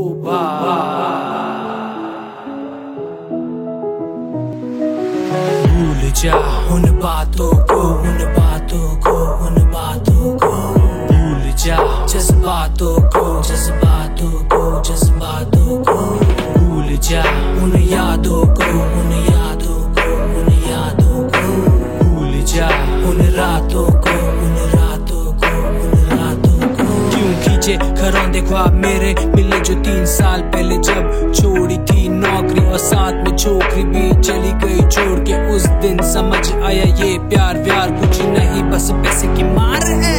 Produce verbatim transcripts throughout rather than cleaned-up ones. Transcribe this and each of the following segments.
भूल जा उन बातों को, उन बातों को, उन बातों को भूल जा, जज्बातों को, जज्बातों को, जज्बातों को भूल जा, उन यादों को, उन यादों को, उन यादों को भूल जा, उन रातों को, उन रातों को, उन रातों को। क्यों खींचे खरौंदे ख्वाब मेरे, मिले जो तीन साल पहले जब छोड़ी थी नौकरी और साथ में छोकरी भी चली गई छोड़ के। उस दिन समझ आया ये प्यार व्यार कुछ नहीं, बस पैसे की मार है।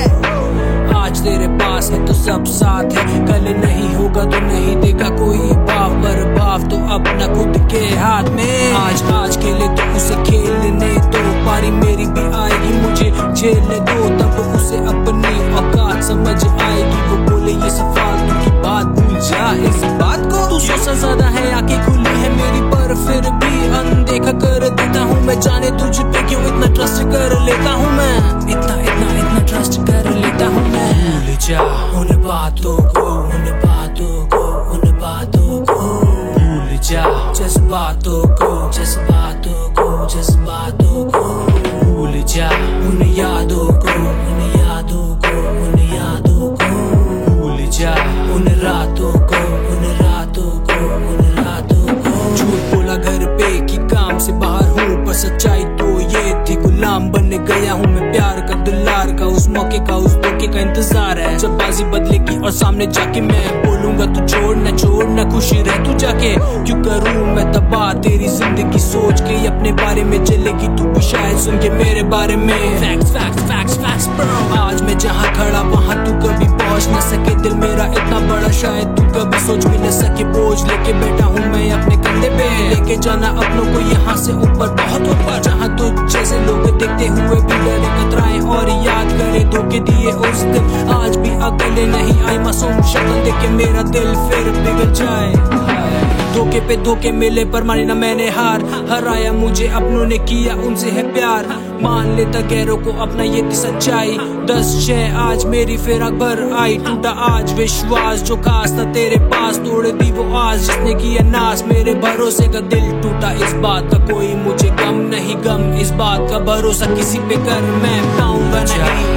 आज तेरे पास है तो सब साथ है, कल नहीं होगा तो नहीं देगा कोई भाव, पर भाव तो अपना खुद के हाथ में। आज आज खेले तो उसे खेलने दो, पारी मेरी भी आएगी मुझे झेलने दो, तब उसे अपनी औकात समझ आएगी। वो बोले ये सब फालतू की बात, भूल जा इस बात को। तू सौ से ज्यादा है, आंखें खुली है मेरी पर फिर भी अनदेखा कर देता हूँ मैं। जाने तुझ पे क्यों इतना ट्रस्ट कर लेता हूँ मैं, इतना इतना इतना ट्रस्ट कर लेता हूँ मैं। भूल जा उन बातों को, उन बातों को, उन बातों को भूल जा, जज्बातों को, जज्बातों को, जज्बातों को भूल जा, उन यादों को, उन यादों को, उन यादों को भूल जा, उन रातों को, उन रातों को, उन रातों को। झूठ बोला घर पे कि काम से बाहर हूँ, पर सच्चाई तो ये थी गुलाम बन गया हूँ मैं प्यार का, दुलार का। उस मौके का, उस धोखे का इंतजार है, जब बाजी बदलेगी और सामने जाके मैं बोलूंगा तू छोड़ न छोड़ न, खुशी रह तू जाके। क्यों करूँ मैं तबाह तेरी जिंदगी सोच के, अपने बारे में चलेगी तू भी शायद सुन के मेरे बारे में। Facts facts facts facts bro. आज मैं जहाँ खड़ा वहाँ तू कभी पहुँच न सके, दिल मेरा इतना बड़ा शायद तू कभी सोच भी न सके। बोझ लेके बैठा हूँ मैं अपने कंधे पे, लेके जाना अपनों को यहाँ से ऊपर, बहुत ऊपर, जहाँ तुझ जैसे लोग देखते हुए भी डरे कतराए और याद करे धोखे दिए उस दिन। आज भी अकेले नहीं आई मासूम शक्ल देख के मेरा दिल फिर पिघल जाए। धोखे पे धोखे मिले पर मानी ना मैंने हार, हराया मुझे अपनों ने किया उनसे है प्यार। मान लेता गैरों को अपना ये थी सच्चाई, दस छह आज मेरी फिर अकबर आई। टूटा आज विश्वास जो खास था तेरे पास, तोड़ दी वो आज जिसने किया नाश। मेरे भरोसे का दिल टूटा, इस बात का कोई मुझे गम नहीं, गम इस बात का भरोसा किसी पे कर मैं पाऊंगा नहीं।